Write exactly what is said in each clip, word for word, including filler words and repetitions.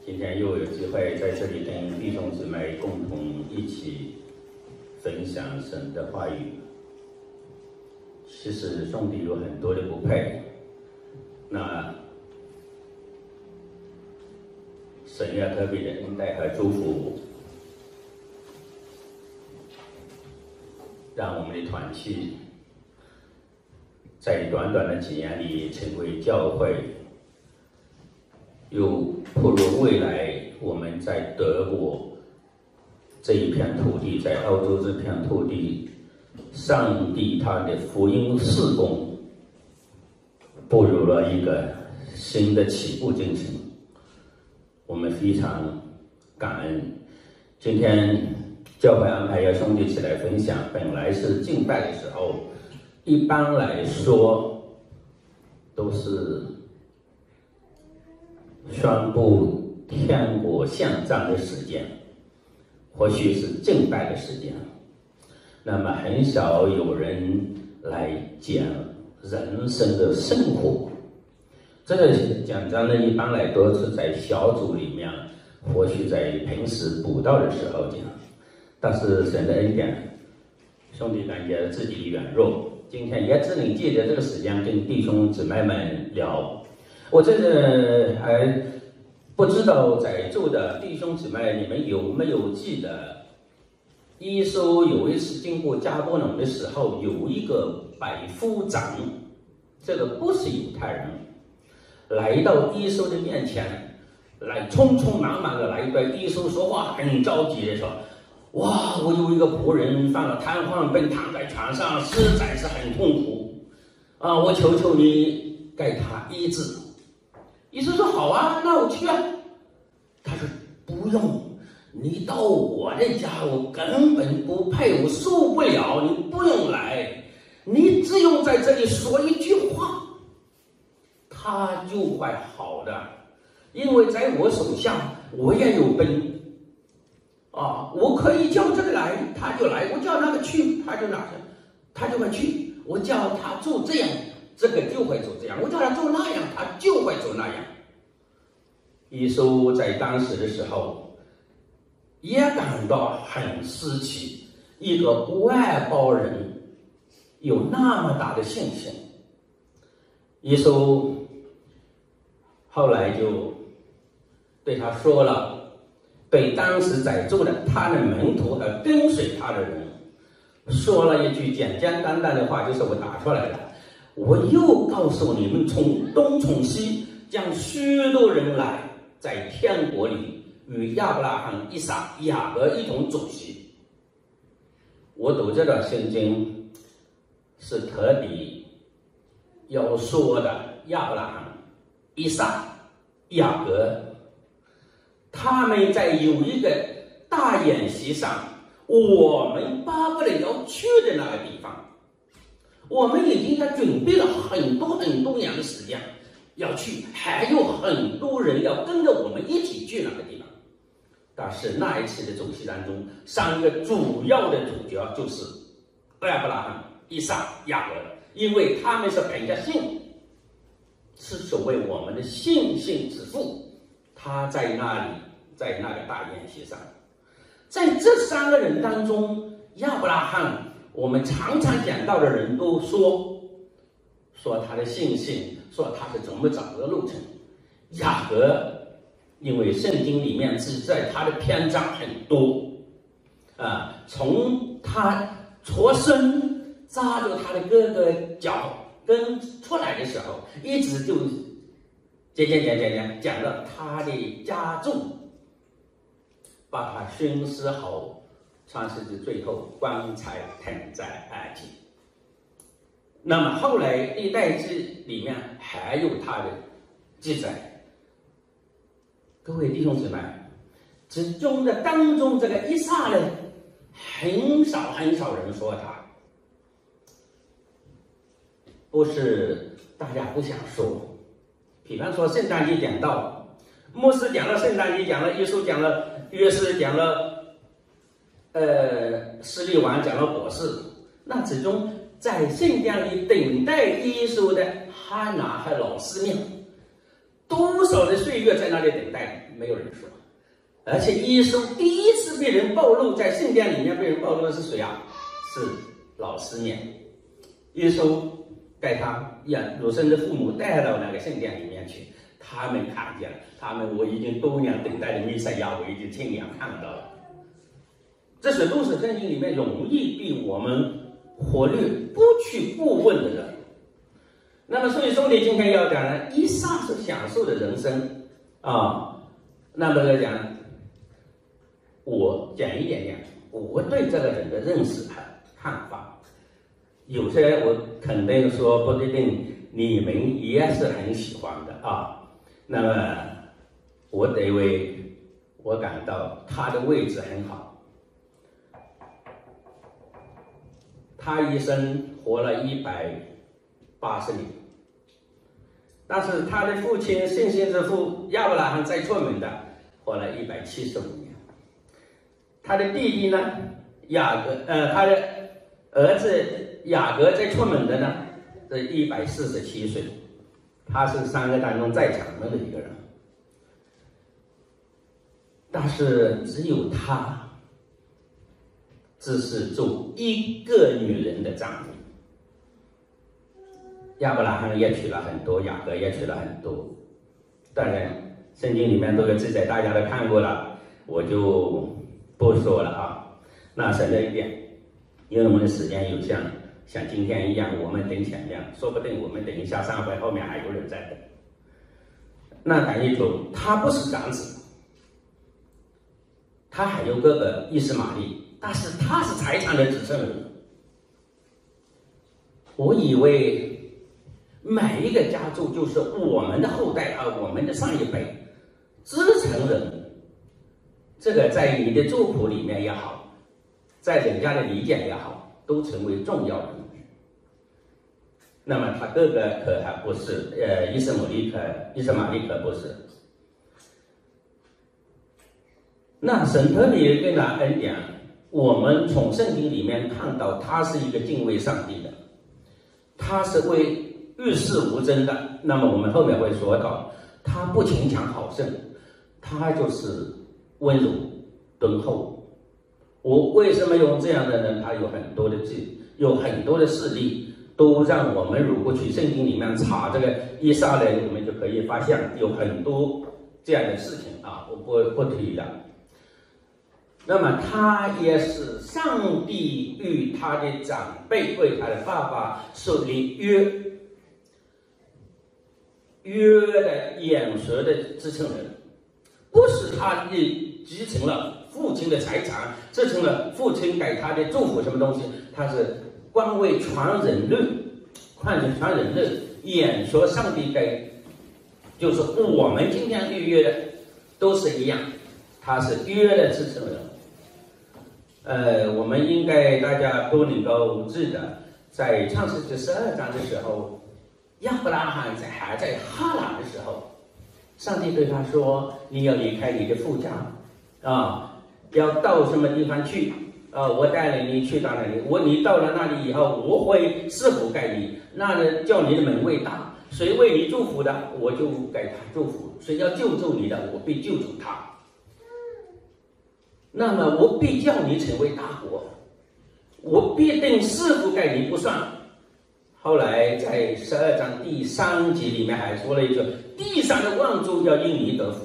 今天又有机会在这里跟弟兄姊妹共同一起分享神的话语。其实兄弟有很多的不配，那神要特别的恩待和祝福，让我们的团契在短短的几年里成为教会，又步入未来我们在德国这一片土地，在澳洲这片土地，上帝他的福音事工步入了一个新的起步进程，我们非常感恩。今天教会安排要兄弟起来分享，本来是敬拜的时候，一般来说都是宣布天国宪章的时间，或许是敬拜的时间，那么很少有人来讲人生的生活。这个讲章呢，一般来都是在小组里面，或许在平时布道的时候讲。但是神的恩典，兄弟感觉自己软弱，今天也只能借着这个时间跟弟兄姊妹们聊。我这个还不知道在座的弟兄姊妹，你们有没有记得，耶稣有一次经过加波农的时候，有一个百夫长，这个不是犹太人，来到耶稣的面前，来匆匆忙忙的来对耶稣说话，很着急的说：哇，我有一个仆人犯了瘫痪病，躺在床上，实在是很痛苦啊！我求求你给他医治。医生说：好啊，那我去啊。他说：不用，你到我的家，我根本不配，我受不了，你不用来，你只用在这里说一句话，他就会好的。因为在我手下，我也有病。啊，我可以叫这个来，他就来；我叫那个去，他就哪去，他就会去。我叫他做这样，这个就会做这样；我叫他做那样，他就会做那样。耶稣在当时的时候也感到很稀奇，一个外邦人有那么大的信心。耶稣后来就对他说了。对当时在座的他的门徒和跟随他的人说了一句简简单单的话，就是我打出来的：我又告诉你们，从东从西将许多人来，在天国里与亚伯拉罕、以撒、雅各一同坐席。我读这段圣经是特地要说的亚伯拉罕、以撒、雅各，他们在有一个大宴席上，我们巴不得要去的那个地方，我们已经在准备了很多很多年的时间要去，还有很多人要跟着我们一起去那个地方。但是那一次的酒席当中，三个主要的主角就是亚伯拉罕、以撒、雅各，因为他们是本着信，是所谓我们的信心之父。他在那里，在那个大宴席上，在这三个人当中，亚伯拉罕，我们常常讲到的人都说说他的信心，说他是怎么走的路程。雅各，因为圣经里面是在他的篇章很多啊，从他出生扎着他的哥哥脚跟出来的时候，一直就讲讲讲讲讲讲到他的家众，把他熏尸后，创世纪最后棺材腾在埃及。那么后来历代志里面还有他的记载。各位弟兄姊妹，之中的当中这个以撒呢，很少很少人说他，不是大家不想说。比方说圣诞节讲到，牧师讲了圣诞节，讲了耶稣，讲了约瑟，讲了呃施利王，讲了博士。那之中在圣殿里等待耶稣的哈拿和老师们，多少的岁月在那里等待没有人说。而且耶稣第一次被人暴露，在圣殿里面被人暴露的是谁啊？是老师们。耶稣带他呀，乳生的父母带到那个圣殿里面去，他们看见了，他们我已经多年等待的弥赛亚，我已经亲眼看到了。这是都是圣经里面容易被我们忽略、不去过问的人。那么，所以兄弟今天要讲呢，以撒是享受的人生啊。那么来讲，我讲一点点我对这个人的认识和看法。有些我肯定说不一定你们也是很喜欢的啊。那么我得为我感到他的位置很好。他一生活了一百八十年，但是他的父亲信心之父亚伯拉罕在出门的活了一百七十五年，他的弟弟呢雅各呃他的儿子雅各在出门的呢是一百四十七岁，他是三个当中最长命的一个人，但是只有他只是做一个女人的丈夫。亚伯拉罕也娶了很多，雅各也娶了很多，当然圣经里面都有记载，大家都看过了，我就不说了啊。那省略一点，因为我们的时间有限，像今天一样，我们等前面，说不定我们等一下上回后面还有人在等。那感谢主，他不是长子，他还有哥哥以实玛利，但是他是财产的继承人。我以为每一个家族就是我们的后代啊，我们的上一辈继承人，这个在你的族谱里面也好，在人家的理解也好，都成为重要人物。那么他哥哥可还不是，呃，以实玛利可，以实玛利可不是。那神特别跟他恩典，我们从圣经里面看到，他是一个敬畏上帝的，他是为遇事无争的。那么我们后面会说到，他不逞强好胜，他就是温柔敦厚。我为什么用这样的人？他有很多的记，有很多的事例，都让我们如果去圣经里面查这个以撒人，我们就可以发现有很多这样的事情啊，我不不提了。那么他也是上帝与他的长辈为他的爸爸设立约约的眼舌的继承人，不是他的继承了父亲的财产，继承了父亲给他的祝福什么东西，他是官位传人类，传人传人类，眼舌上帝给，就是我们今天预约的都是一样，他是约的继承人。呃，我们应该大家都能够记得，在创世纪十二章的时候，亚伯拉罕在还在哈兰的时候，上帝对他说：“你要离开你的父家，啊，要到什么地方去？啊，我带领你去到那里。我你到了那里以后，我会赐福给你，那呢叫你的门卫大。谁为你祝福的，我就给他祝福；谁要救助你的，我必救助他。那么我必叫你成为大国，我必定赐福给你不算。”后来在十二章第三节里面还说了一句：“地上的万族要因你得福。”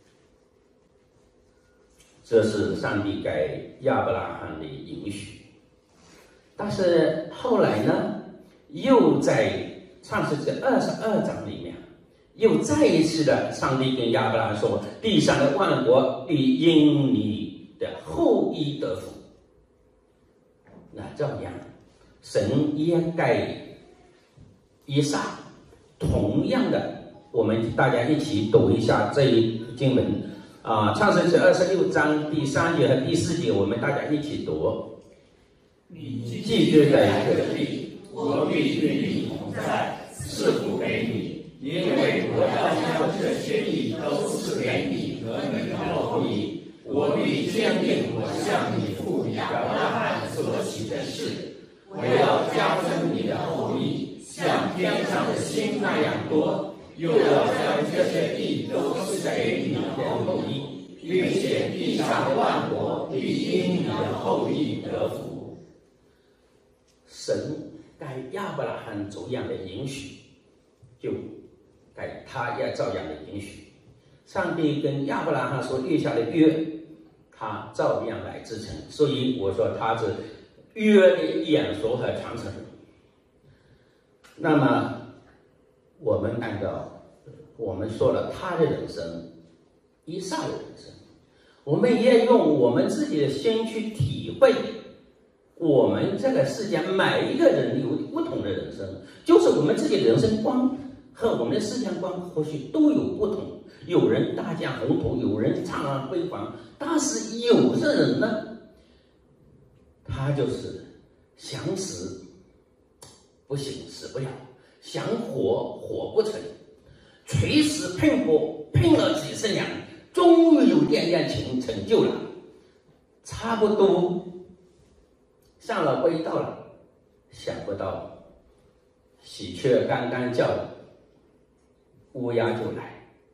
这是上帝给亚伯拉罕的允许。但是后来呢，又在创世纪二十二章里面，又再一次的，上帝跟亚伯拉罕说：“地上的万国必因你的后裔得福。”那这样，神也给以撒同样的，我们大家一起读一下这一经文啊，《创世纪》二十六章第三节和第四节，我们大家一起读。 你寄居在这地，我必与你同在，赐福给你，因为我要将这些地都赐给你和你的后裔。我必坚定我向你父亚伯拉罕所起的誓，我要加增你的后裔，像天上的星那样多，又要将这些地都赐给你的后裔。 并且地上的万国必因你的后裔得福。 神该亚伯拉罕这样的允许，就该他也照样的允许。上帝跟亚伯拉罕所立下的约，他照样来支撑。所以我说他是约的演说和传承。那么我们按照我们说了他的人生，以撒的人生，我们也用我们自己的心去体会，我们这个世界每一个人有不同的人生，就是我们自己的人生观和我们的思想观或许都有不同。有人大展宏图，有人灿烂辉煌，但是有的人呢，他就是想死不行，死不了；想活活不成，垂死拼搏，拼了几十年，终于有点点成成就了，差不多上了轨道了，想不到喜鹊刚刚叫了，乌鸦就来。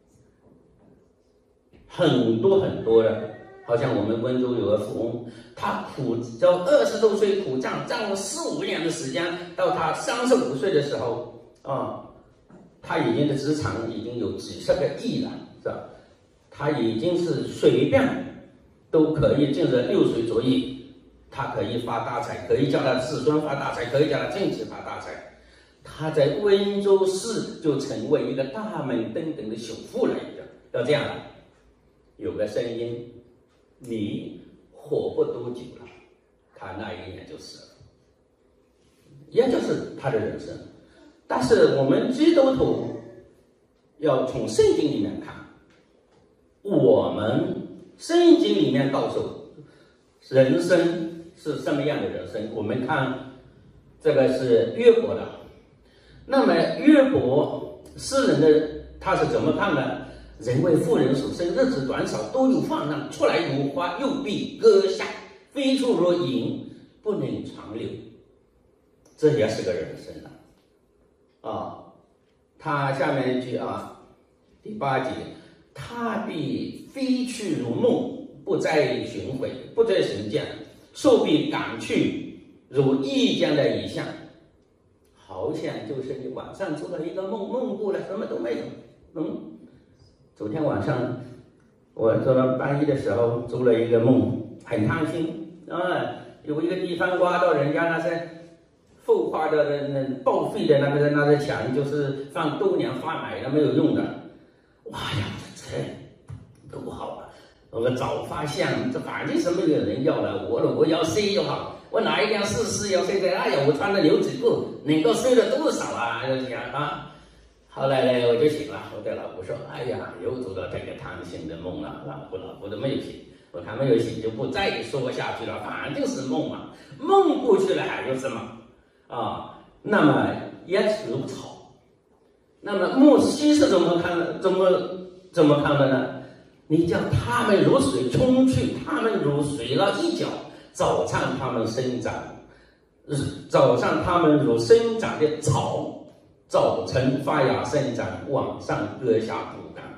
很多很多的，好像我们温州有个富翁，他苦到二十多岁苦战，战了四五年的时间，到他三十五岁的时候啊，他已经的资产已经有几十个亿了，是吧？他已经是随便都可以进入六水左右，他可以发大财，可以叫他子孙发大财，可以叫他亲戚发大财。他在温州市就成为一个大名鼎鼎的首富了，已经要这样了。有个声音，你活不多久了，他那一年就死了，也就是他的人生。但是我们基督徒要从圣经里面看，我们圣经里面告诉人生是什么样的人生。我们看这个是约伯的，那么约伯诗人的他是怎么看呢？人为妇人所生，日子短少，多有放浪，出来如花，又被割下，飞出如影，不能长留。这也是个人生啊！啊，他下面一句啊，第八节，他必飞去如梦，不再寻回，不再寻见，兽必赶去如异间的异象，好像就是你晚上做了一个梦，梦过了什么都没有，嗯。昨天晚上我做到半夜的时候做了一个梦，很贪心啊，有一个地方挖到人家那些腐化的那报废的那个那个墙，就是放多年发霉了没有用的，哇呀，这多好啊！我早发现这反正是没有人要了，我我要塞就好，我拿一辆四四要塞在，哎呀，我穿的牛仔裤能够塞了多少啊？就这样啊。后来呢，我就醒了，我对老婆说：“哎呀，又做到这个贪心的梦了。”老婆老婆都没有醒，我看没有醒就不再说下去了，反正是梦嘛，梦过去了还有什么啊？那么也如草。那么摩西是怎么看的？怎么怎么看的呢？你叫他们如水冲去，他们如水了一脚，早上他们生长，早上他们如生长的草。早晨发芽生长，晚上割下枯干。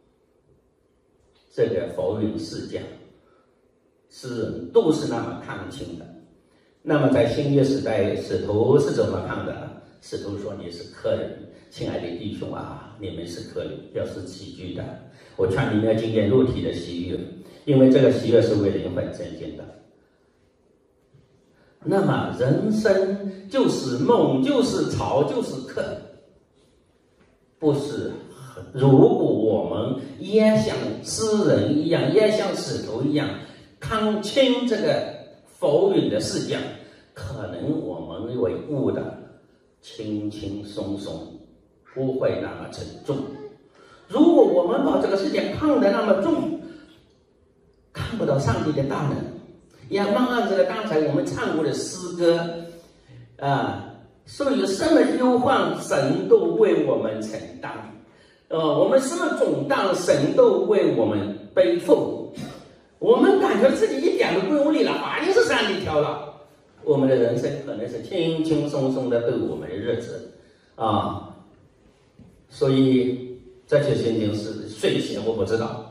这个佛云事件，诗人都是那么看清的。那么在新约时代，使徒是怎么看的？使徒说：“你是客人，亲爱的弟兄啊，你们是客人，要是寄居的，我劝你们要经验肉体的喜悦，因为这个喜悦是为灵魂增进的。”那么人生就是梦，就是草，就是客。不是，如果我们也像诗人一样，也像使徒一样看清这个佛云的事件，可能我们会悟的轻轻松松，不会那么沉重。如果我们把这个事件看得那么重，看不到上帝的大能，也忘了这个刚才我们唱过的诗歌啊。所以什么忧患神都为我们承担，呃，我们什么重担神都为我们背负，我们感觉自己一点都不用力了，反正是上帝挑了，我们的人生可能是轻轻松松的度我们的日子啊。所以这些情景是谁写我不知道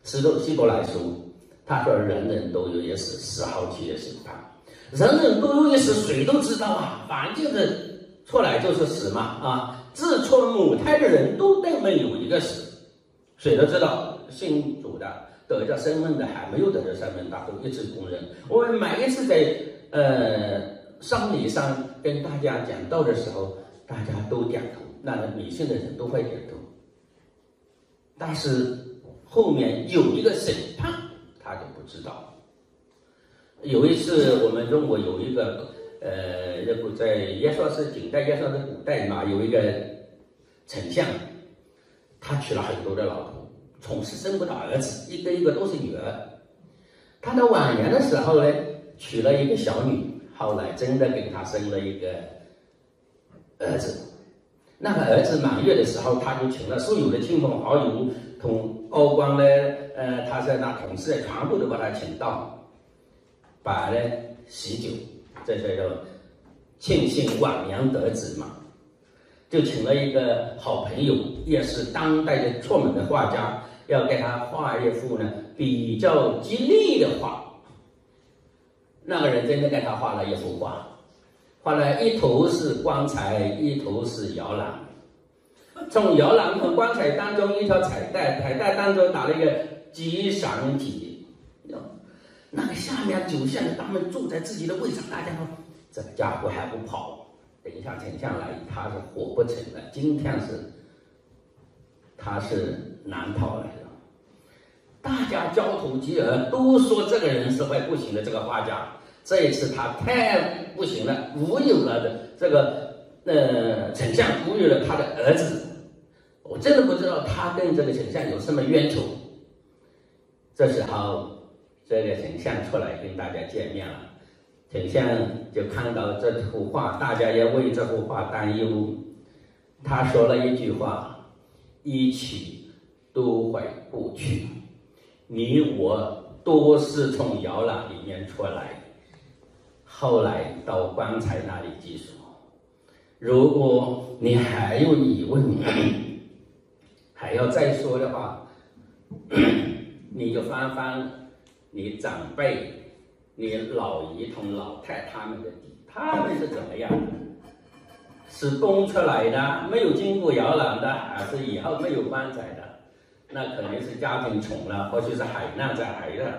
希伯希伯来书，他说人人都有一死，死后期的审判。人人都有一死，谁都知道啊，反正就是出来就是死嘛啊！自出母胎的人都等没有一个死，谁都知道，信主的得着身份的还没有得着身份，大都一致公认。我们每一次在呃丧礼上跟大家讲道的时候，大家都点头，那迷信的人都会点头，但是后面有一个审判，他就不知道。有一次，我们中国有一个，呃，这不在也说是近代，也说是古代嘛，有一个丞相，他娶了很多的老婆，总是生不到儿子，一个一个都是女儿。他到晚年的时候呢，娶了一个小女，后来真的给他生了一个儿子。那个儿子满月的时候，他就请了所有的亲朋好友，同高官呢，呃，他是那同事全部都把他请到。把呢喜酒，这叫做庆幸晚年得子嘛，就请了一个好朋友，也是当代的出名的画家，要给他画一幅呢比较吉利的画。那个人真的给他画了一幅画，画了一头是棺材，一头是摇篮，从摇篮和棺材当中一条彩带，彩带当中打了一个吉祥体。那个下面九线的他们坐在自己的位上，大家说这个家伙还不跑，等一下丞相来他是活不成的。今天是他是难逃来的，大家交头接耳，都说这个人是会不行的，这个画家这一次他太不行了，侮辱了的这个呃丞相，侮辱了他的儿子。我真的不知道他跟这个丞相有什么冤仇。这时候这个丞相出来跟大家见面了，丞相就看到这幅画，大家也为这幅画担忧。他说了一句话：一起都会过去，你我都是从摇篮里面出来，后来到棺材那里寄宿。如果你还有疑问，还要再说的话，你就翻翻你长辈、你老姨同老太他们的底，他们是怎么样的？是供出来的，没有经过摇篮的，还是以后没有棺材的？那可能是家庭穷了，或许是海难在海的。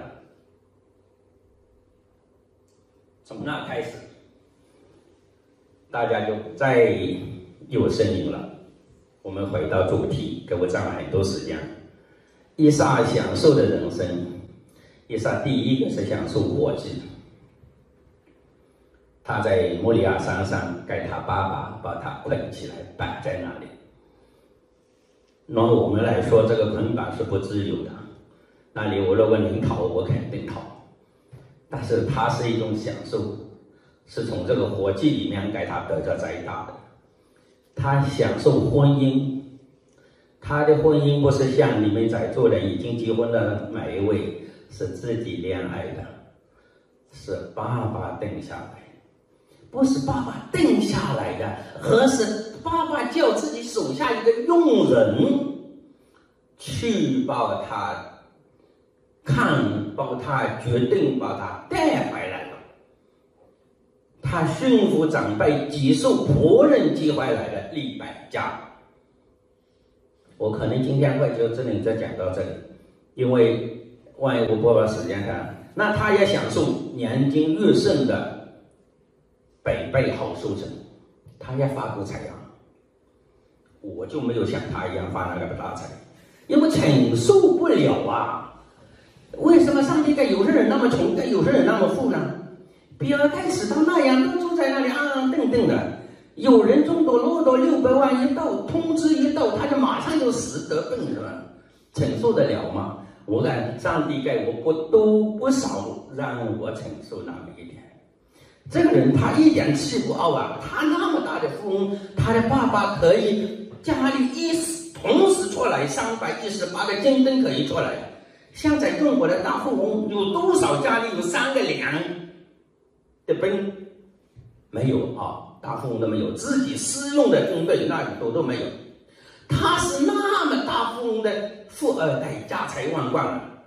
从那开始，大家就再有声音了。我们回到主题，给我占了很多时间。以撒享受的人生，以撒第一个是享受活祭。他在摩利亚山上，该他爸爸把他捆起来摆在那里。那我们来说，这个捆绑是不自由的。那里我如果能逃，我肯定逃。但是它是一种享受，是从这个活祭里面给他得着最大的。他享受婚姻，他的婚姻不是像你们在座的已经结婚的每一位是自己恋爱的，是爸爸定下来，不是爸爸定下来的，而是爸爸叫自己手下一个佣人去把他看，把他决定把他带回来了。他驯服长辈，接受仆人接回来的利百加。我可能今天会就只能再讲到这里，因为万一我不把时间看，那他也享受年金越盛的百倍好收成，他也发过财呀。我就没有像他一样发那个大财，因为承受不了啊。为什么上帝给有些人那么穷，给有些人那么富呢？比尔盖茨他那样都住在那里安安定定的，有人中多落到六百万一到，通知一到，他就马上就死得病了，承受得了吗？我看上帝给我不多不少，让我承受那么一点。这个人他一点气不傲啊，他那么大的富翁，他的爸爸可以家里一时同时出来三百一十八个金灯可以出来，像在中国的大富翁有多少家里有三个粮的兵？没有啊，大富翁都没有，自己私用的军队那里头都没有。他是那么大富翁的富二代，家财万贯了，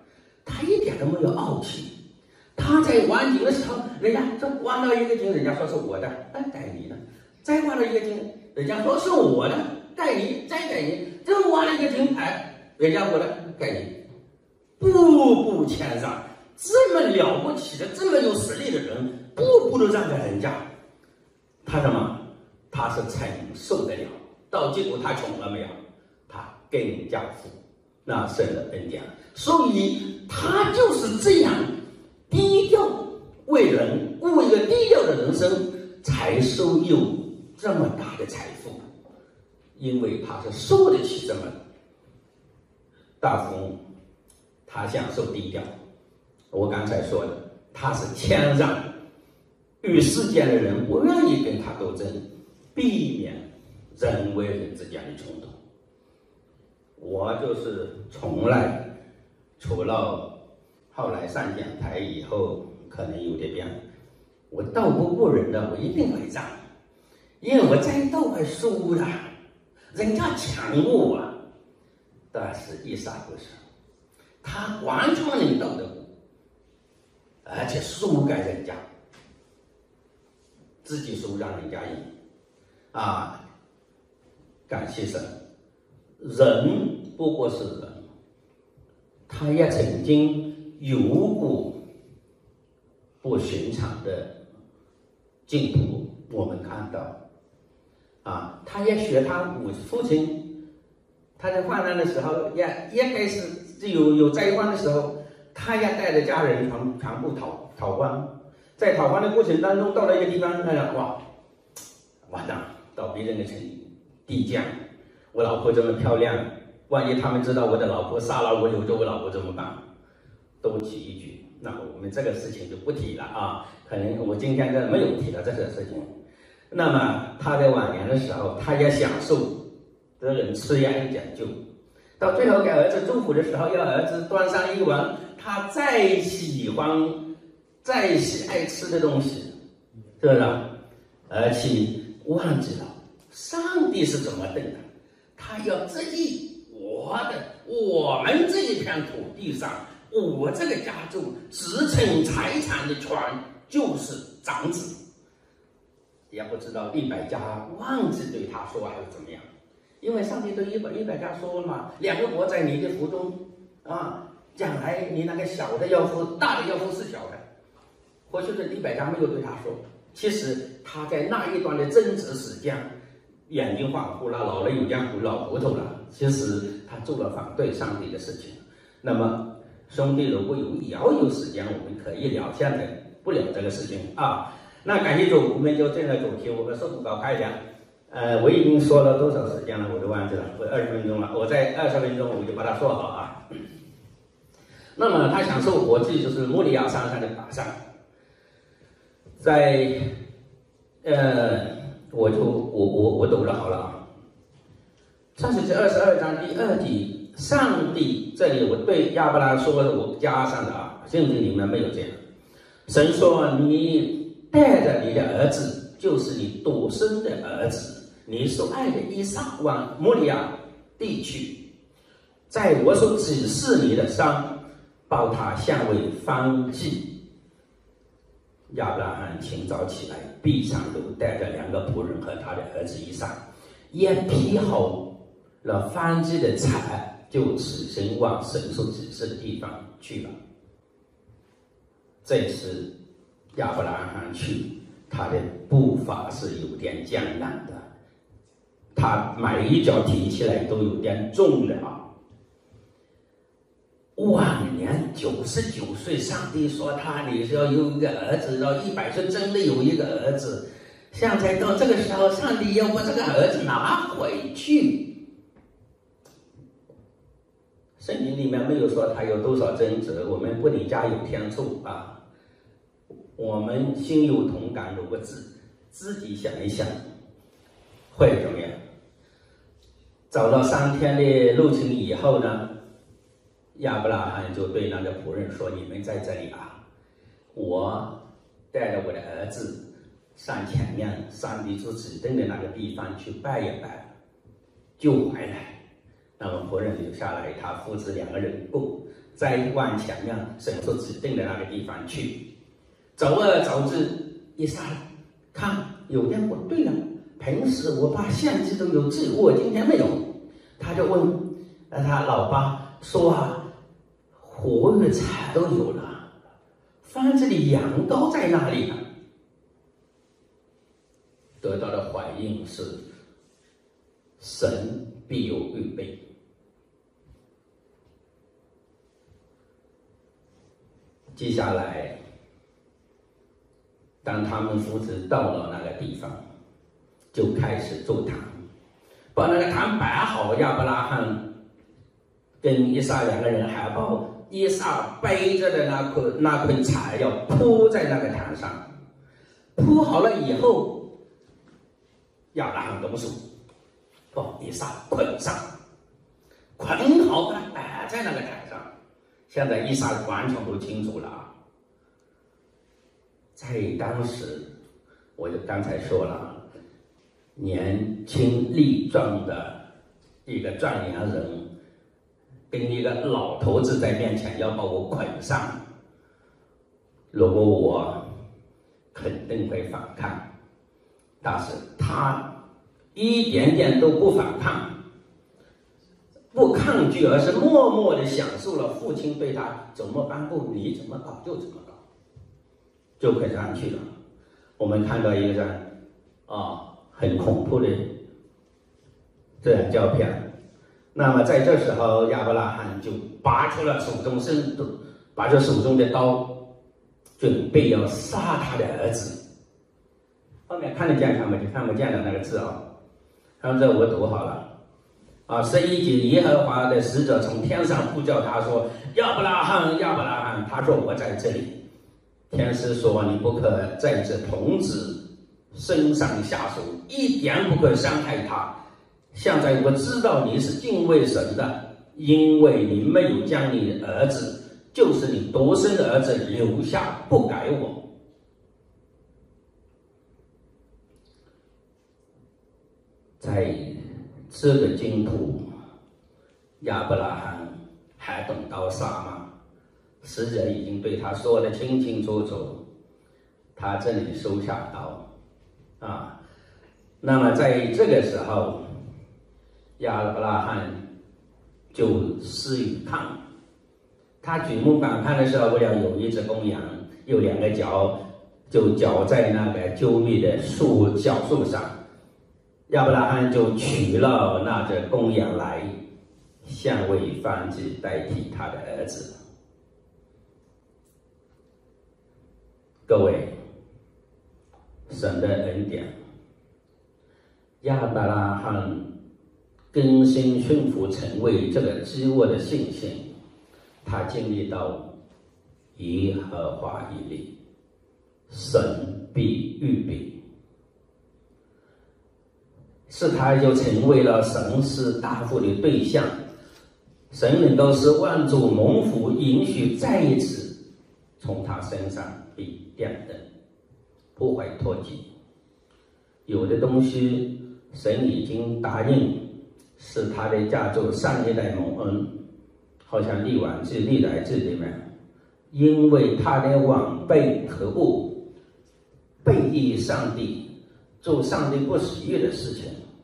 他一点都没有傲气。他在挖井的时候，人家这挖到一个井，人家说是我的，哎，该你的；再挖到一个井，人家说是我的，该你，再该你；这挖了一个井，哎，人家我的，该你。步步谦让，这么了不起的、这么有实力的人，步步都让着人家。他什么？他是承受得了。到结果他穷了没有？他更加富，那神的恩典。所以他就是这样低调为人，过一个低调的人生，才收有这么大的财富。因为他是受得起这么大富翁，他享受低调。我刚才说的，他是谦让，与世间的人不愿意跟他斗争，避免人为人之间的冲突。我就是从来，除了后来上讲台以后可能有点变，我斗不过人的，我一定会让，因为我再斗会输的，人家强我啊。但是伊莎不是，他完全能斗得过，而且输给人家，自己输让人家赢，啊，感谢神。人不过是人，他也曾经有过不寻常的境途，我们看到，啊，他也学他母父亲，他在患难的时候也也开始有有灾荒的时候，他也带着家人全全部逃逃荒，在逃荒的过程当中，到了一个地方，那样哇，完蛋，到别人的城里地降。我老婆这么漂亮，万一他们知道我的老婆杀了我，留着我老婆怎么办？都提一句，那我们这个事情就不提了啊。可能我今天这没有提到这个事情。那么他在晚年的时候，他也享受得人吃呀一讲究，到最后给儿子祝福的时候，要儿子端上一碗他再喜欢、再喜爱吃的东西，是不是？而且忘记了上帝是怎么等的。他要这一我的我们这一片土地上，我这个家族继承财产的权就是长子。也不知道利百加忘记对他说还是怎么样，因为上帝对利百利百加说了嘛，两个国在你的腹中啊，将来你那个小的要负，大的要负是小的。或许是利百加没有对他说，其实他在那一段的争执时间。眼睛恍惚了，老了有点老糊涂了。其实他做了反对上帝的事情。那么兄弟，如果有要有时间，我们可以聊，现在不聊这个事情啊。那感谢主，我们就进入主题，我们速度搞快一点。呃，我已经说了多少时间了，我都忘记了，我二十分钟了，我在二十分钟我就把它说好啊。那么他享受活祭就是莫利亚山上的打仗，在呃。我就我我我读了好了啊，创世纪二十二章第二节，上帝这里我对亚伯拉罕说的，我加上的啊，圣经里面没有这样。神说：“你带着你的儿子，就是你独生的儿子，你所爱的以撒，往摩利亚地去，在我所指示你的山，抱他向为燔祭。”亚伯拉罕清早起来，闭上头，带着两个仆人和他的儿子以撒，也劈好了燔祭的柴，就起身往神所指示的地方去了。这次亚伯拉罕去，他的步伐是有点艰难的，他每一脚提起来都有点重的啊。晚年九十九岁，上帝说他你是要有一个儿子，到一百岁真的有一个儿子。现在到这个时候，上帝要把这个儿子拿回去。圣经里面没有说他有多少争执，我们不离家有天助啊。我们心有同感，如果自自己想一想，会怎么样？走了三天的路程以后呢？亚伯拉罕就对那个仆人说：“你们在这里啊，我带着我的儿子上前面上帝所指定的那个地方去拜一拜，就回来。”那么仆人留下来，他父子两个人过， 再往前面神所指定的那个地方去。走而走之，以撒看有点不对了，平时我把相机都有记录，今天没有。他就问他老爸说啊，活鱼菜都有了，房子里羊羔在哪里呢？得到的回应是神必有预备。接下来当他们父子到了那个地方，就开始做坛，把那个坛摆好。亚伯拉罕跟以撒两个人还把以撒背着的那捆那捆柴要铺在那个坛上，铺好了以后，亚伯拉罕动手把以撒捆上，捆好了摆在那个坛上。现在以撒完全都清楚了。在当时，我就刚才说了，年轻力壮的一个壮年人，跟一个老头子在面前要把我捆上，如果我肯定会反抗，但是他一点点都不反抗，不抗拒，而是默默地享受了父亲对他怎么颁布，你怎么搞就怎么搞，就捆上去了。我们看到一个啊、哦、很恐怖的这样照片。那么在这时候，亚伯拉罕就拔出了手中伸拔出手中的刀，准备要杀他的儿子。后面看得见看不见看不见的那个字啊，看这我读好了。啊，十一节，耶和华的使者从天上呼叫他说：“亚伯拉罕，亚伯拉罕。”他说：“我在这里。”天使说：“你不可在这童子身上下手，一点不可伤害他。现在我知道你是敬畏神的，因为你没有将你儿子，就是你独生的儿子留下，不改我。”在这个经途，亚伯拉罕还等到杀吗？使者已经对他说得清清楚楚，他这里收下刀啊。那么在这个时候，亚伯拉罕就施与抗。他举目观看的时候，为了有一只公羊，有两个角，就绞在那个揪密的树小树上。亚伯拉罕就取了那只公羊来，献为燔祭，代替他的儿子。各位，神的恩典，亚伯拉罕更新顺服，成为这个基沃的信心，他经历到耶和华以利，神必预备，使他就成为了神是答复的对象。神能够使万族蒙福，允许再一次从他身上被点灯，不会脱节。有的东西神已经答应使他的家族上一代蒙恩，好像历往记、历来记里面，因为他的枉背和恶背逆上帝，做上帝不喜悦的事情，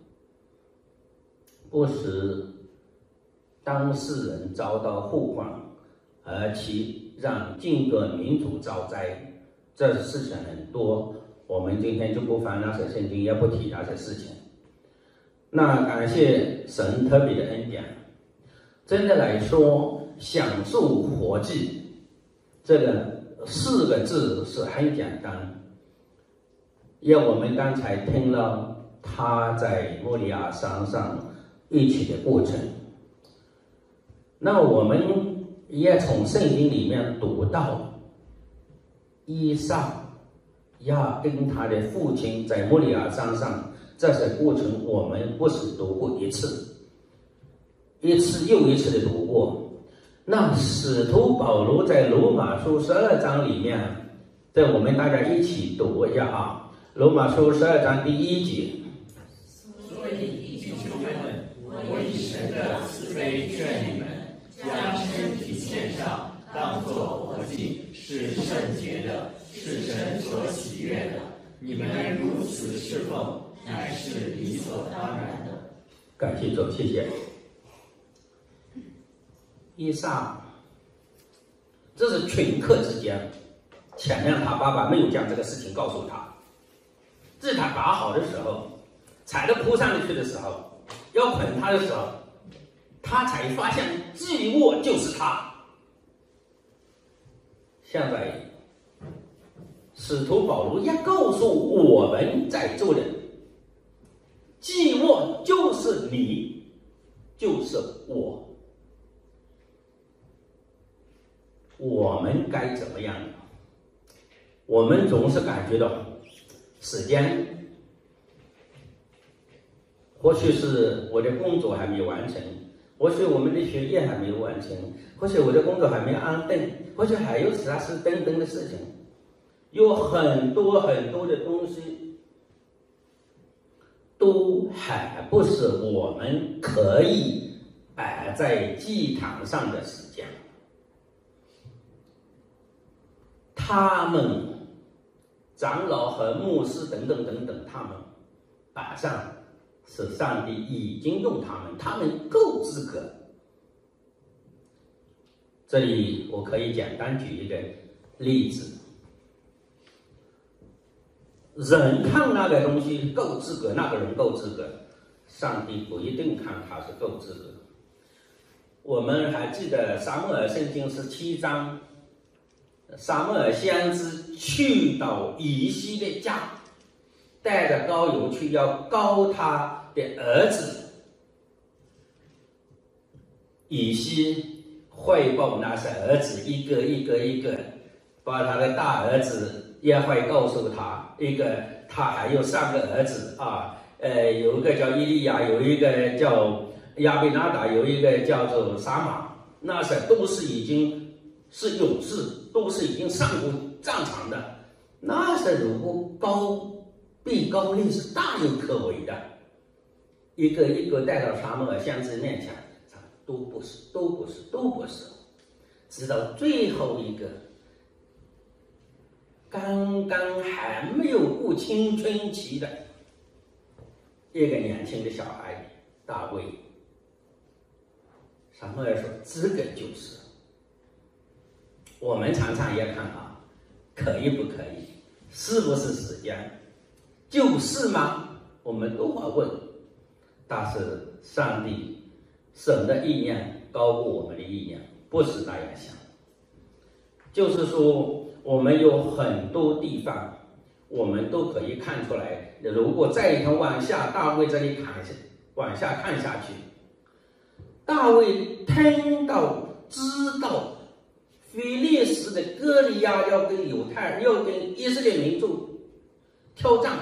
不使当事人遭到后患，而其让整个民族遭灾，这事情很多，我们今天就不翻那些圣经，也不提那些事情。那感谢神特别的恩典。真的来说，享受活祭这个四个字是很简单，因为我们刚才听了他在摩利亚山上一起的过程。那我们也从圣经里面读到以撒要跟他的父亲在摩利亚山上这些过程，我们不是读过一次，一次又一次的读过。那使徒保罗在罗马书十二章里面，在我们大家一起读一下啊，罗马书十二章第一节。 所以弟兄们，我以神的慈悲劝你们，将身体献上， 净，是圣洁的，是神所喜悦的。你们如此侍奉，乃是理所当然的。 感谢主，谢谢。以上，这是群客之间，前面他爸爸没有将这个事情告诉他，这是他打好的时候，踩到坡上去的时候，要捆他的时候，他才发现季沃就是他。现在，使徒保罗也告诉我们在座的，季沃就是你，就是我。我们该怎么样呢？我们总是感觉到时间，或许是我的工作还没有完成，或许我们的学业还没有完成，或许我的工作还没有安定，或许还有其他事等等的事情，有很多很多的东西，都还不是我们可以摆在祭坛上的时间。他们长老和牧师等等等等，他们摆上是上帝已经用他们，他们够资格。这里我可以简单举一个例子，人看那个东西够资格，那个人够资格，上帝不一定看他是够资格。我们还记得撒母耳圣经十七章，撒母耳先知去到以西的家，带着膏油去要膏他的儿子。以西汇报那些儿子一个一个一个，把他的大儿子也会告诉他一个，他还有三个儿子啊，呃，有一个叫伊利亚，有一个叫亚比拿达，有一个叫做撒玛，那些都是已经是勇士，都是已经上过战场的。那些如果高必高力是大有可为的，一个一个带到撒母耳先知面前，都不是，都不是，都不是，直到最后一个，刚刚还没有过青春期的一个年轻的小孩大卫，撒母耳说：“这个就是。”我们常常也看啊，可以不可以？是不是时间？就是吗？我们都会问。但是上帝神的意念高过我们的意念，不是那样想。就是说，我们有很多地方，我们都可以看出来。如果再从往下，大卫这里看下，往下看下去，大卫听到、知道非利士的歌利亚要跟犹太人、要跟以色列民族挑战，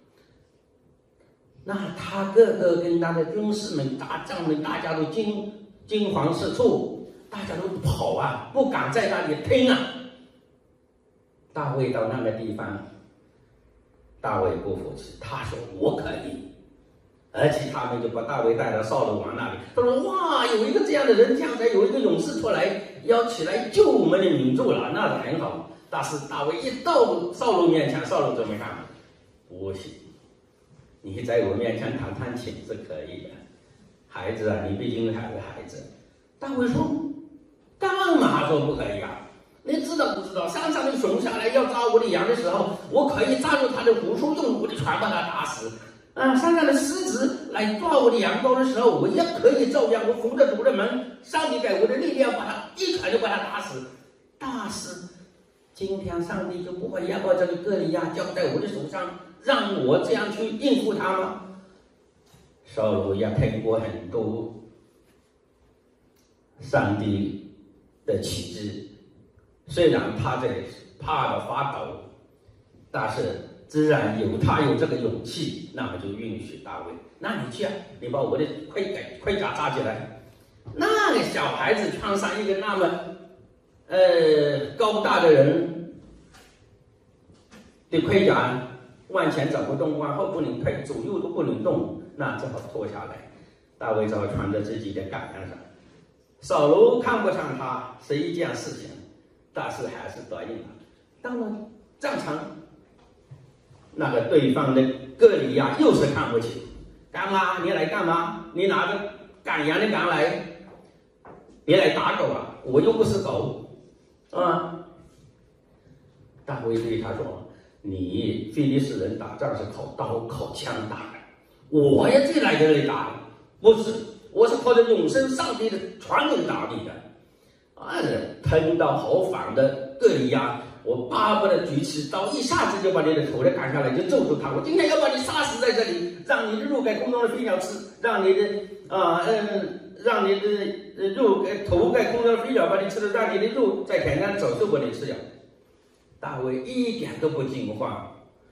那他个个跟他的军士们、大将们，大家都惊惊慌失措，大家都跑啊，不敢在那里听啊。大卫到那个地方，大卫不服气，他说：“我可以。”而且他们就把大卫带到扫罗王那里，他说：“哇，有一个这样的人，将来有一个勇士出来，要起来救我们的民族了，那是很好。”但是大卫一到扫罗面前，扫罗怎么看？不行，你在我面前谈谈情是可以的，孩子啊，你毕竟还是孩子。大卫说：“干嘛说不可以啊？你知道不知道？山上的熊下来要抓我的羊的时候，我可以抓住他的胡须，用我的船把他打死。啊，山上的狮子来抓我的羊羔的时候，我也可以照样，我扶着主的门，上帝给我的力量，把他一拳就把他打死。但是今天上帝就不会要把这个歌利亚交在我的手上，让我这样去应付他吗？”扫罗也听过很多上帝的启示，虽然他在怕的发抖，但是自然有他有这个勇气，那么就允许大卫，那你去啊，你把我的盔甲盔甲扎起来。那个小孩子穿上一个那么呃高大的人的盔甲，往前走不动，往后不能退，左右都不能动，那只好脱下来。大卫只好穿在自己的杆上。扫罗看不上他是一件事情， 大师还是答应了。到了战场，那个对方的歌利亚又是看不起，干嘛？你来干嘛？你拿着赶羊的杆来，你来打狗啊？我又不是狗，啊！大卫对他说：“你非利士人打仗是靠刀靠枪打的，我也进来这里打，不是，我是靠着永生上帝的传统打你的。”啊，听到好反的歌利亚，我巴不得举起刀，一下子就把你的头来砍下来，就咒住他。我今天要把你杀死在这里，让你的肉给空中的飞鸟吃，让你的啊嗯，让你的肉给头给空中的飞鸟把你吃了，让你的肉在田间走兽把你吃掉。大卫一点都不惊慌，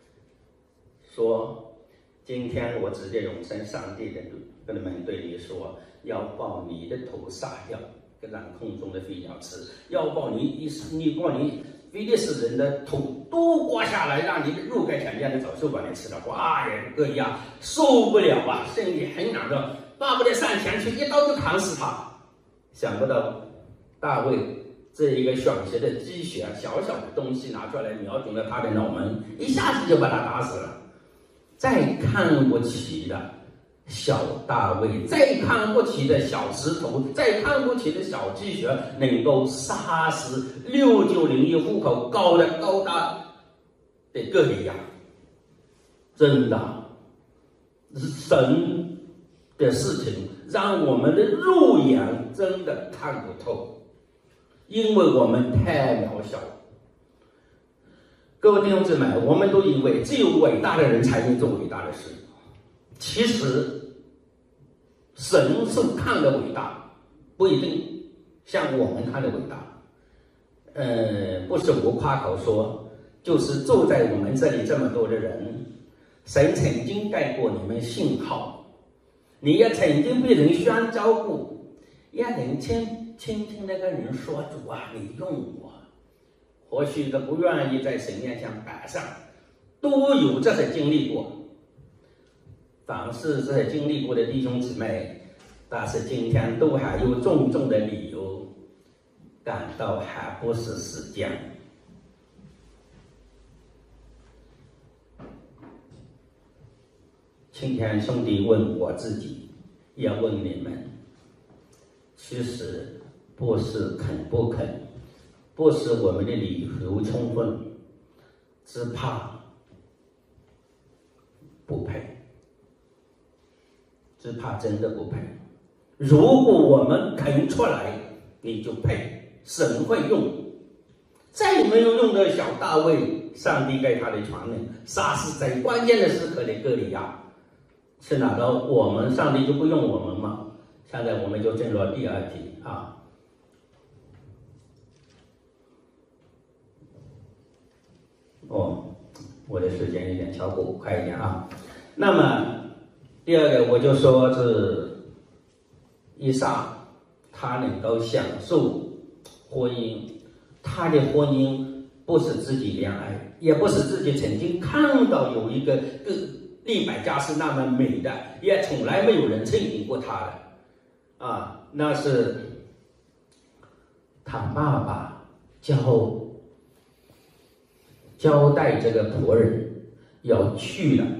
说：“今天我直接永生上帝的跟你们对你说，要把你的头杀掉，让空中的飞鸟吃；要把你一你把你非利士人的头都刮下来，让你的肉盖田间的走兽把你吃了。”哇呀，哥呀，受不了啊，心里很痒的，巴不得上前去一刀就砍死他。想不到大卫这一个选择的鸡血，小小的东西拿出来，瞄准了他的脑门，一下子就把他打死了。再看不起的小大卫，再看不起的小石头，再看不起的小鸡血，能够杀死六九零一户口高的高大的歌利亚，真的，神的事情让我们的肉眼真的看不透。因为我们太渺小了，各位弟兄姊妹，我们都以为只有伟大的人才能做伟大的事。其实，神是看的伟大，不一定像我们看的伟大。呃，不是我夸口说，就是坐在我们这里这么多的人，神曾经给过你们信号，你也曾经被人宣召过，也能听。听听那个人说：“主啊，你用我。”或许都不愿意在神面前摆上，都有这些经历过。凡是这些经历过的弟兄姊妹，但是今天都还有种种的理由，感到还不是时间。今天兄弟问我自己，也问你们，其实。不是肯不肯，不是我们的理由充分，只怕不配，只怕真的不配。如果我们肯出来，你就配，神会用。再没有用的小大卫，上帝给他的传令，杀死在关键的时刻的歌利亚，是哪个我们上帝就不用我们吗？现在我们就进入第二题啊。哦，我的时间有点超过，快一点啊。那么第二个，我就说是以撒，他能够享受婚姻，他的婚姻不是自己恋爱，也不是自己曾经看到有一个个利百加是那么美的，也从来没有人称赞过他的啊，那是他爸爸教。交代这个仆人要去了，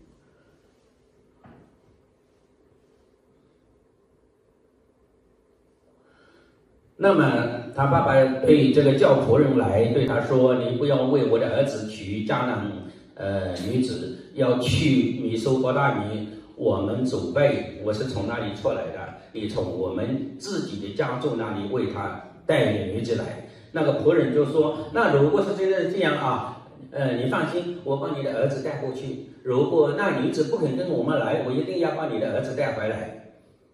那么他爸爸对这个叫仆人来对他说：“你不要为我的儿子娶迦南呃女子，要去米收波大米，我们祖辈我是从那里出来的，你从我们自己的家族那里为他带领女子来。”那个仆人就说：“那如果是真的这样啊。”呃，你放心，我把你的儿子带过去。如果那女子不肯跟我们来，我一定要把你的儿子带回来。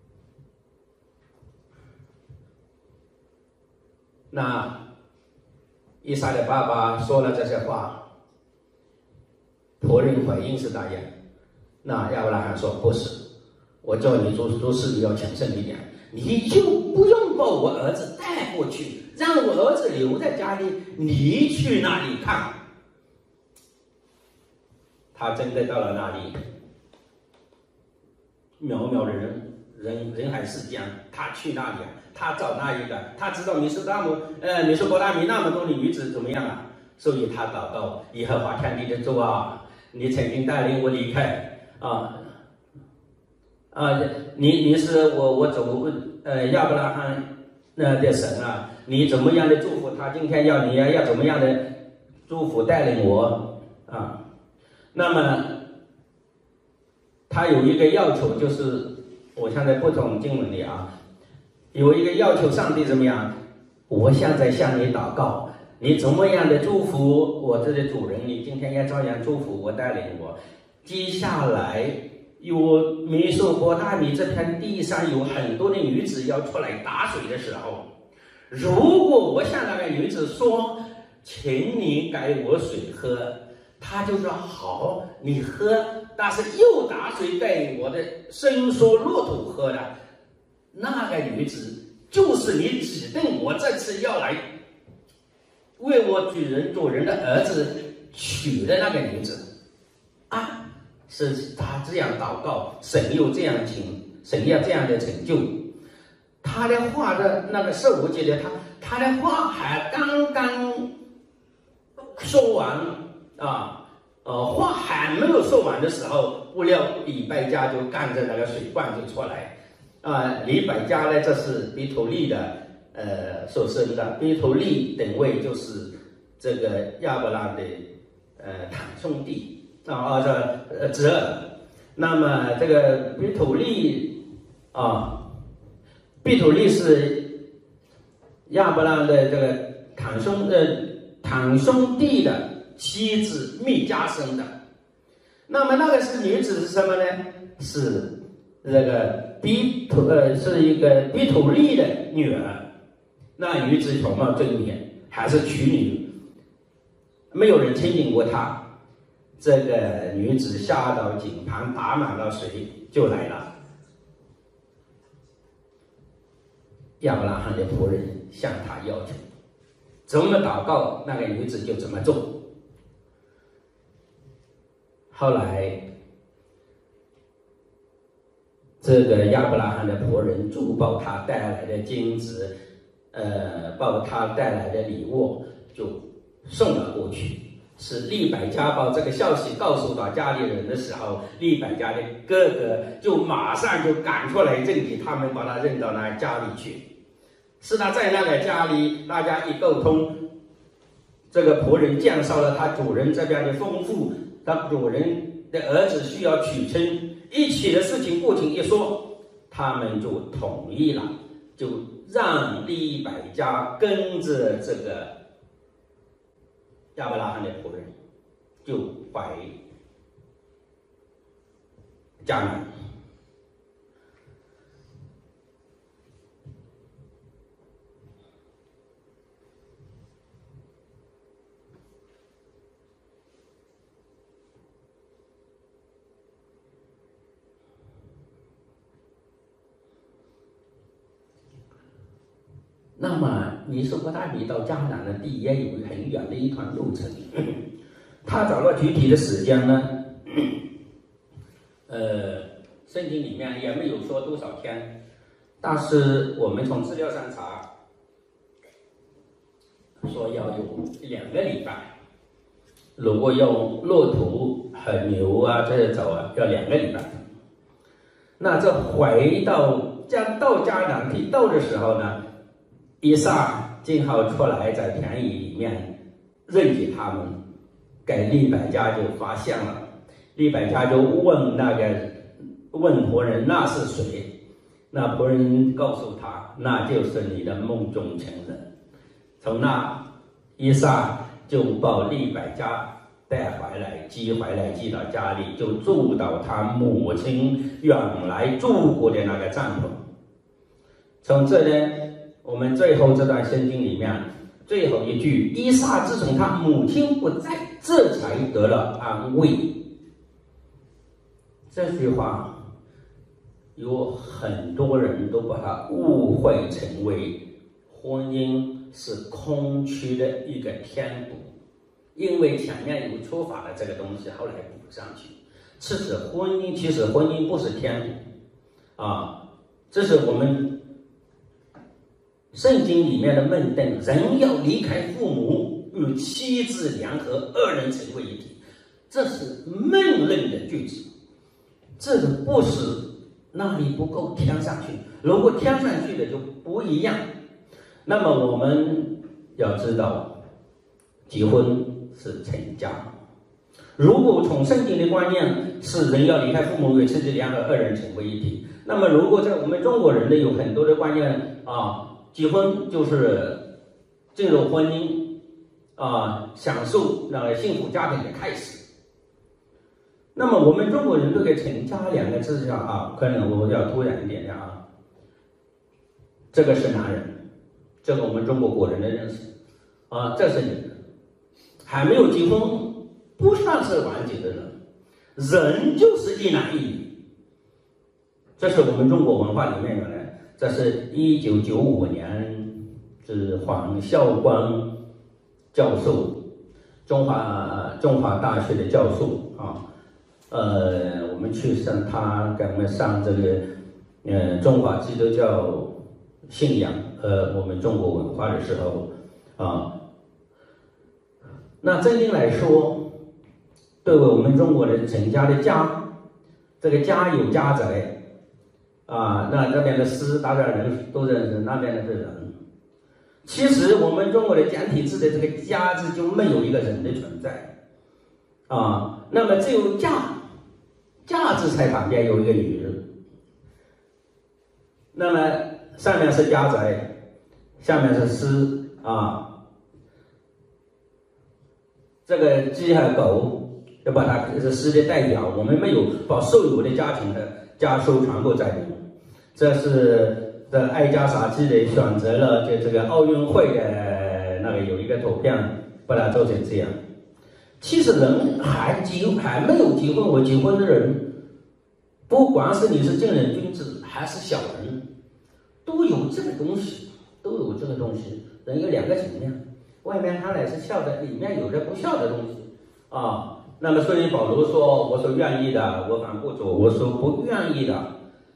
那以撒的爸爸说了这些话，仆人回应是答应。那亚伯拉罕说：“不是，我叫你做做事你要谨慎一点，你就不用把我儿子带过去，让我儿子留在家里，你去那里看。”他真的到了那里，渺渺的人人人海世间，他去那里他找那一个，他知道米斯大姆，呃，米斯波大米那么多的女子怎么样啊？所以他祷告，耶和华天地的主啊，你曾经带领我离开啊啊，你你是我我走呃亚伯拉罕呃的神啊，你怎么样的祝福他？今天要你要要怎么样的祝福带领我啊？那么他有一个要求，就是我现在不从经文里啊，有一个要求，上帝怎么样？我现在向你祷告，你怎么样的祝福我这个主人？你今天要照样祝福我，带领我。接下来有米索波大米这片地上有很多的女子要出来打水的时候，如果我向那个女子说，请你给我水喝，她就说好，你喝，但是又打水给我的伸缩骆驼喝的，那个女子就是你指定我这次要来为我主人主人的儿子娶的那个女子啊，是他这样祷告，神又这样请，神要这样的成就。他的话的那个十五节的他，他的话还刚刚说完啊，呃，话还没有说完的时候，不料李百家就干着那个水罐就出来啊。李百家呢，这是比土利的呃所生的，比土利等位就是这个亚伯拉的呃堂兄弟啊啊这呃侄儿。那么这个比土利啊，比土利是亚伯拉的这个堂兄呃堂兄弟的妻子密加生的。那么那个是女子是什么呢？是这个比土呃是一个比土利的女儿。那女子容貌俊美，还是处女，没有人亲近过她。这个女子下到井旁，打满了水就来了。亚伯拉罕的仆人向他要求，怎么祷告，那个女子就怎么做。后来，这个亚伯拉罕的仆人祝报他带来的金子，呃，报他带来的礼物，就送了过去。是利百加把这个消息告诉到家里人的时候，利百加的哥哥就马上就赶出来认领他们，把他认到那家里去。是他在那个家里，大家一沟通，这个仆人介绍了他主人这边的丰富，他主人的儿子需要娶亲，一起的事情过程一说，他们就同意了，就让利百加跟着这个亚伯拉罕的仆人就回迦南。那么米索波大米到迦南的地也有很远的一段路程，他找到具体的时间呢，呃，圣经里面也没有说多少天，但是我们从资料上查，说要有两个礼拜。如果用骆驼和牛啊这些走啊，要两个礼拜。那这回到将到迦南地到的时候呢？以撒正好出来在田野里面认识他们，给利百加就发现了。利百加就问那个问仆人那是谁？那仆人告诉他，那就是你的梦中情人。从那以撒就把利百加带回来，寄回来寄到家里，就住到他母亲原来住过的那个帐篷。从这呢，我们最后这段圣经里面最后一句，以撒自从他母亲不在，这才得了安慰。这句话有很多人都把它误会成为婚姻是空虚的一个填补，因为前面有出法的这个东西，后来补上去。其实婚姻，其实婚姻不是填补啊，这是我们圣经里面的命定，人要离开父母，与妻子联合，二人成为一体，这是命令的句子。这个不是那里不够添上去，如果添上去的就不一样。那么我们要知道，结婚是成家。如果从圣经的观念是人要离开父母与妻子联合，二人成为一体，那么如果在我们中国人的有很多的观念啊，结婚就是进入婚姻啊，享受那个幸福家庭的开始。那么我们中国人对这个成家两个字上啊，可能我要突然一点啊，这个是男人，这个我们中国国人的认识啊，这是女人，还没有结婚不算是完结的人，人就是一男一女，这是我们中国文化里面有的。这是一九九五年，是黄孝光教授，中华中华大学的教授啊。呃，我们去上他给我们上这个呃中华基督教信仰和我们中国文化的时候啊，那真正来说，对我们中国人成家的家，这个家有家宅啊，那这边的诗大家人都认识，那边的是人。其实我们中国的简体字的这个家字就没有一个人的存在啊，那么只有家。家字才旁边有一个女人，那么上面是家宅，下面是诗啊。这个鸡和狗要把它是诗的代表，我们没有把所有的家庭的家书传播在里面。这是这爱家杂志的选择了就这个奥运会的那个有一个图片，把它做成这样。其实人还结还没有结婚，我结婚的人，不管是你是正人君子还是小人，都有这个东西，都有这个东西。人有两个层面，外面看来是孝的，里面有着不孝的东西啊。那么所以保罗说：“我说愿意的，我反不做；我说不愿意的，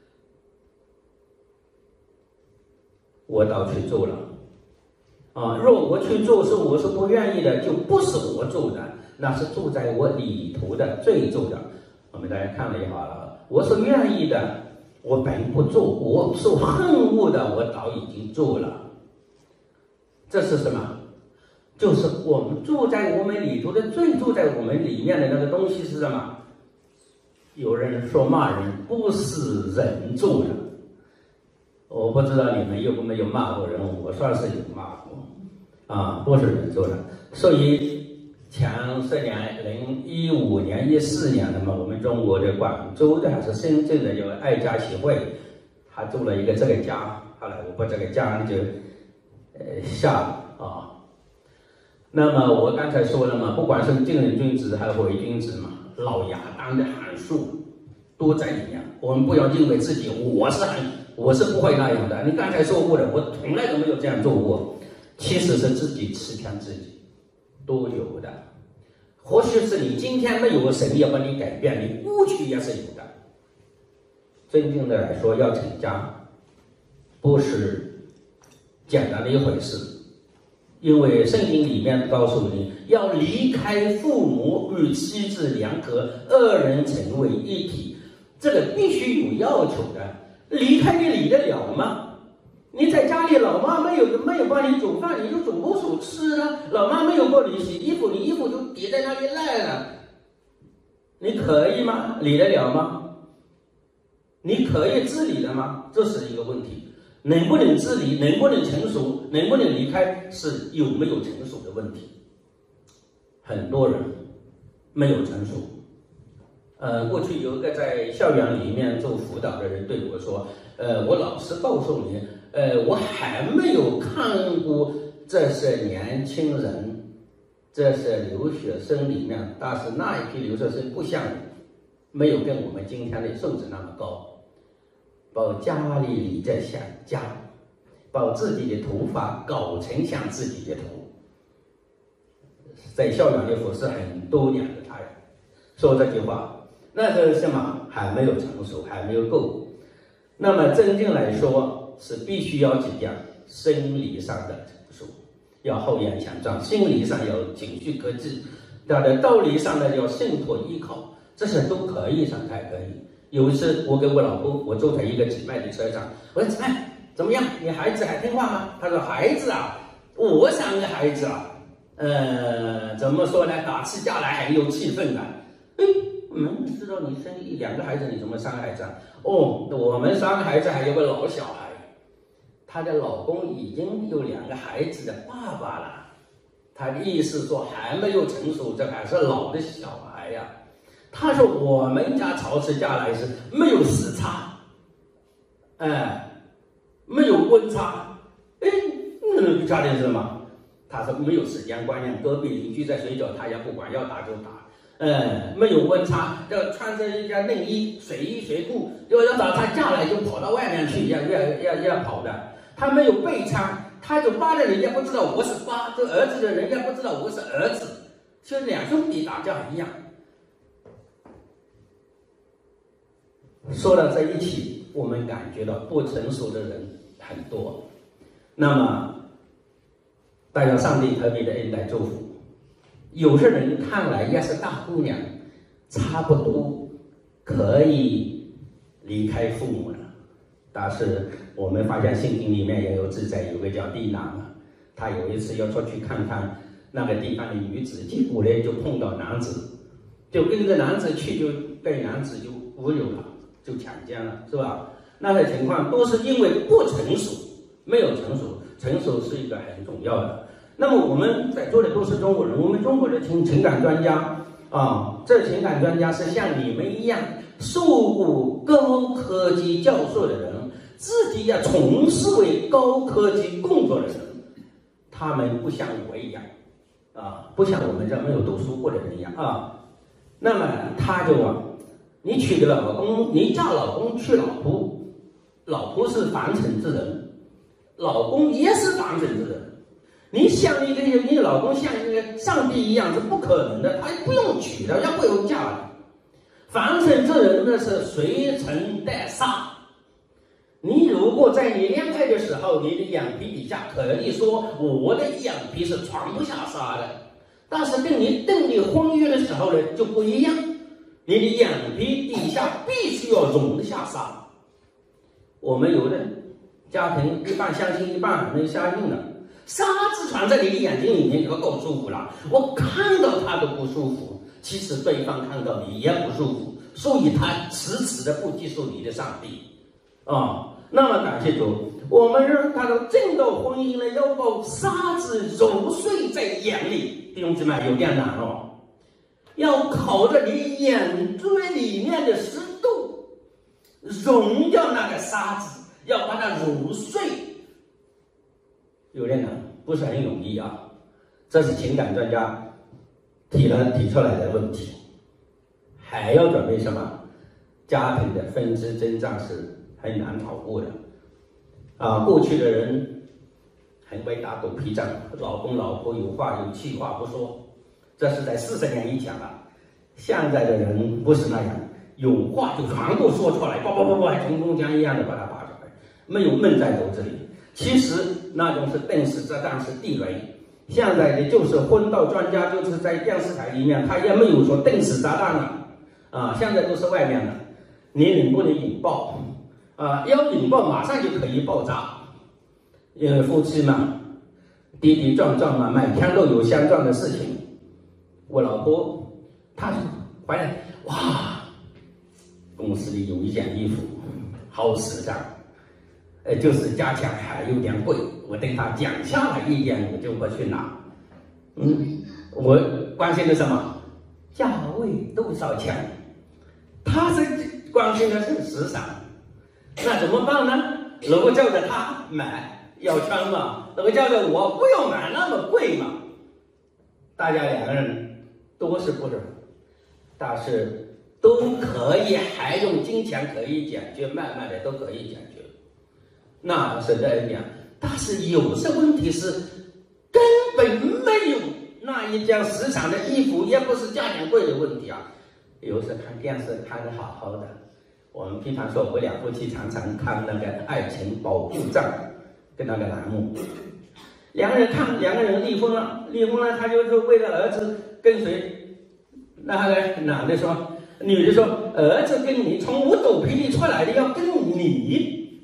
我倒去做了。”啊，若我去做是我是不愿意的，就不是我做的。那是住在我里头的罪做的。我们大家看了一下了，我是愿意的，我本不做；我受恨恶的，我早已经做了。这是什么？就是我们住在我们里头的罪，住在我们里面的那个东西是什么？有人说骂人不是人做的，我不知道你们有没有骂过人，我算是有骂过啊，不是人做的。所以前十年，零一五年、一四年，那么我们中国的广州的还是深圳的有爱家协会，他做了一个这个家，后来我把这个家就呃下了啊。那么我刚才说了嘛，不管是正人君子还是伪君子嘛，老亚当的函数都在里面。我们不要认为自己我是很我是不会那样的，你刚才说过的，我从来都没有这样做过，其实是自己欺骗自己。都有的，或许是你今天没有神要把你改变，你过去也是有的。真正的来说，要成家不是简单的一回事，因为圣经里面告诉你要离开父母与妻子联合，二人成为一体，这个必须有要求的。离开你离得了吗？你在家里，老妈没有没有帮你煮饭，你就煮不煮吃啊？老妈没有帮你洗衣服，你衣服就叠在那里烂了，你可以吗？理得了吗？你可以自理的吗？这是一个问题。能不能自理，能不能成熟，能不能离开，是有没有成熟的问题。很多人没有成熟。呃，过去有一个在校园里面做辅导的人对我说：“呃，我老实告诉你。”呃，我还没有看过这些年轻人，这些留学生里面，但是那一批留学生不像，没有跟我们今天的素质那么高，把家里理得像家，把自己的头发搞成像自己的头，在校园里服侍很多年的他人说这句话，那个什么还没有成熟，还没有够。那么真正来说，是必须要结家， 生理上的成熟，要后眼强壮；心理上要情绪克制，他的道理上呢要渗透依靠，这些都可以上才可以。有一次我跟我老婆，我坐在一个姊妹的车上，我说：“哎，怎么样？你孩子还听话吗？”她说：“孩子啊，我生个孩子啊，呃，怎么说呢？打起架来很有气氛的。哎，嗯，你知道你生一两个孩子，你怎么生孩子啊？哦，我们三个孩子还有个老小孩，她的老公已经有两个孩子的爸爸了。她的意思说还没有成熟，这还是老的小孩呀、啊。她说我们家吵起架来是没有时差，哎，没有温差。哎，嗯，家里是什么？她说没有时间观念，隔壁邻居在睡觉，她也不管，要打就打。嗯，没有温差，要穿着一件内衣、水衣、水裤，要要打他架来就跑到外面去，要要要要跑的。他没有备餐，他就扒着人家不知道我是扒，这儿子的人家不知道我是儿子，就两兄弟打架一样。说到这一起，我们感觉到不成熟的人很多。那么，大家上帝特别的恩待祝福。有些人看来也是大姑娘，差不多可以离开父母了。但是我们发现圣经里面也有记载，有个叫地拿嘛，他有一次要出去看看那个地方的女子，结果呢就碰到男子，就跟着男子去，就被男子就侮辱了，就强奸了，是吧？那些情况都是因为不成熟，没有成熟，成熟是一个很重要的。那么我们在座的都是中国人，我们中国的情情感专家啊，这情感专家是像你们一样受过高科技教授的人，自己也从事为高科技工作的人，他们不像我一样啊，不像我们这没有读书过的人一样啊。那么他就啊，你娶个老公，你嫁老公娶老婆，老婆是凡尘之人，老公也是凡尘之人。你像一个你老公像一个上帝一样是不可能的，他不用娶的，也不用嫁的。凡尘之人呢是随尘带沙。你如果在你恋爱的时候，你的眼皮底下可以说我的眼皮是装不下沙的，但是跟你订立婚约的时候呢就不一样，你的眼皮底下必须要容得下沙。我们有的家庭一半相信一半没相信的。沙子传在你的眼睛里面，你就够舒服了。我看到他都不舒服，其实对方看到你也不舒服，所以他迟迟的不接受你的上帝啊、哦。那么感谢主，我们让他的进到婚姻呢，要把沙子揉碎在眼里，弟兄姊妹有点难哦，要靠着你眼珠里面的湿度融掉那个沙子，要把它揉碎。有点难，不是很容易啊！这是情感专家提了提出来的问题，还要准备什么？家庭的分支征战是很难逃过的啊！过去的人很会打狗皮仗，老公老婆有话有气话不说，这是在四十年以前了。现在的人不是那样，有话就全部说出来，叭叭叭叭，冲锋枪一样的把它拔出来，没有闷在肚子里。其实那种是定时炸弹，是地雷。现在的就是婚道专家，就是在电视台里面，他也没有说定时炸弹了啊，现在都是外面的。你能不能引爆啊？要引爆马上就可以爆炸。因为夫妻嘛，跌跌撞撞嘛，每天都有相撞的事情。我老婆她回来，哇，公司里有一件衣服好时尚。呃，就是价钱还有点贵，我等他降下来一点，我就会去拿。嗯，我关心的什么？价位多少钱？他是关心的是时尚，那怎么办呢？如果叫着他买，要穿嘛；如果叫着我不要买那么贵嘛。大家两个人都是不是，但是都可以，还用金钱可以解决，慢慢的都可以解决。那是这样，但是有些问题是根本没有那一件时尚的衣服，也不是价钱贵的问题啊。有时看电视看得好好的，我们平常说我两夫妻常常看那个爱情保护站， 跟那个栏目。两个人看，两个人离婚了，离婚了，他就是为了儿子跟随。那个男的说，女的说，儿子跟你从我肚皮里出来的要跟你。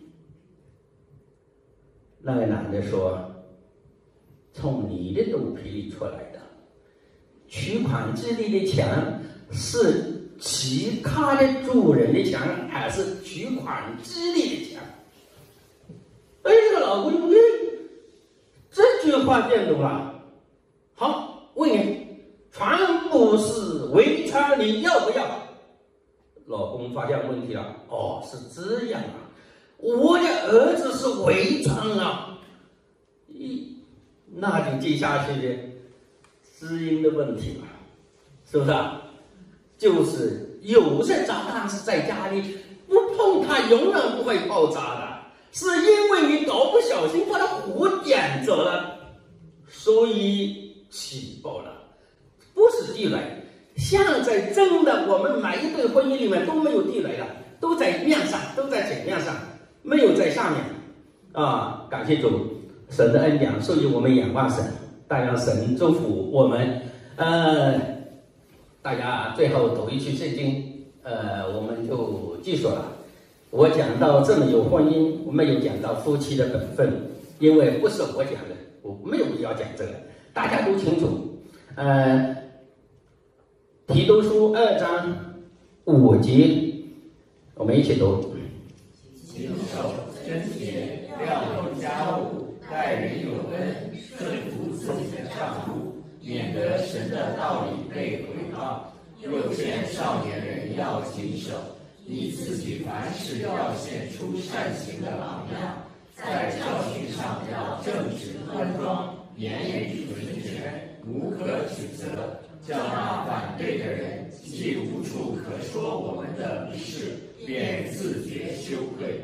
那个男的说，从你的肚皮里出来的，取款之地的钱是其他的主人的钱，还是取款之地的钱？哎，这个老公就这句话见懂了。好，问你，全部是遗产，你要不要？老公发现问题了，哦，是这样啊，我的儿子是遗产啊，一那就接下去的知音的问题了，是不是啊？就是有些炸弹是在家里不碰它永远不会爆炸的，是因为你搞不小心把它火点着了，所以起爆了，不是地雷。现在真的我们每一对婚姻里面都没有地雷了，都在面上，都在水面上，没有在下面啊！感谢主，神的恩典，所以我们仰望神，但愿神祝福我们。呃，大家最后读一句圣经，呃，我们就记住了。我讲到这么有婚姻，我没有讲到夫妻的本分，因为不是我讲的，我没有必要讲这个，大家都清楚。呃，提多书二章五节，我们一起读。 谨守贞洁，料理家务，待人有恩，顺服自己的丈夫，免得神的道理被毁谤。幼见少年人要谨守，你自己凡事要显出善行的榜样，在教训上要正直端庄，言语纯全，无可指责，叫那反对的人既无处可说我们的不是，便自觉羞愧。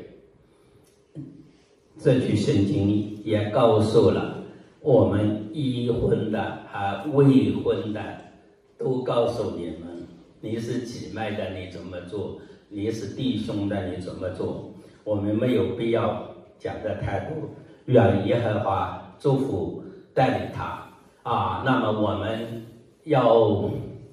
这句圣经也告诉了我们已婚的和未婚的，都告诉你们，你是姊妹的你怎么做，你是弟兄的你怎么做。我们没有必要讲的太多，愿耶和华祝福带领他啊。那么我们要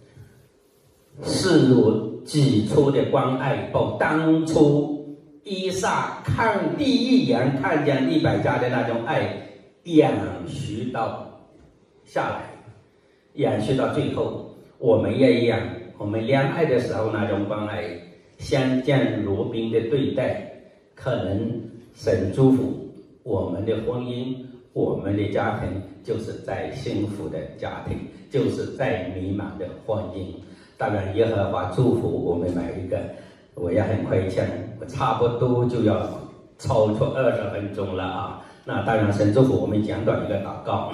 视如己出的关爱，把当初以撒看第一眼看见利百加的那种爱延续到下来，延续到最后，我们也一样，我们恋爱的时候那种关爱，相见如宾的对待，可能神祝福我们的婚姻，我们的家庭就是在幸福的家庭，就是在美满的婚姻。当然耶和华祝福我们每一个。我也很亏欠，我差不多就要超出二十分钟了啊！那当然，神祝福我们简短一个祷告。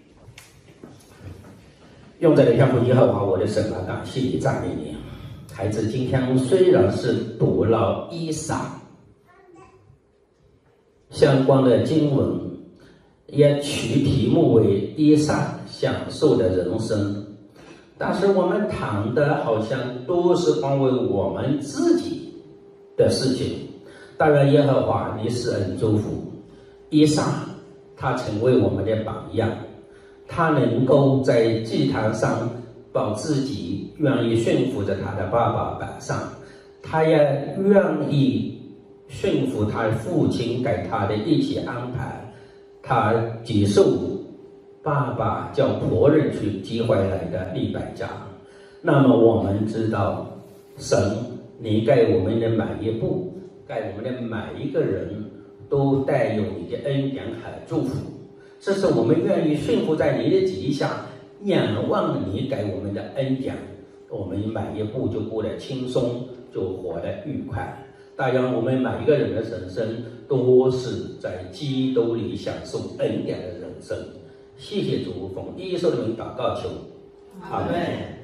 用这里天父耶和华我的神啊，感谢你赞美你。孩子，今天虽然是读了以撒相关的经文，也取题目为以撒享受的人生。但是我们谈的好像都是关于我们自己的事情。当然耶和华你施恩祝福以撒，他成为我们的榜样，他能够在祭坛上把自己愿意驯服着他的爸爸摆上，他也愿意驯服他父亲给他的一切安排，他接受爸爸叫仆人去接回来的利百加。那么我们知道，神你给我们的每一步，给我们的每一个人都带有你的恩典和祝福，这是我们愿意顺服在你的旨意下，仰望你给我们的恩典，我们每一步就过得轻松，就活得愉快。当然我们每一个人的人生都是在基督里享受恩典的人生。谢谢主，奉耶稣的名祷告求，阿门。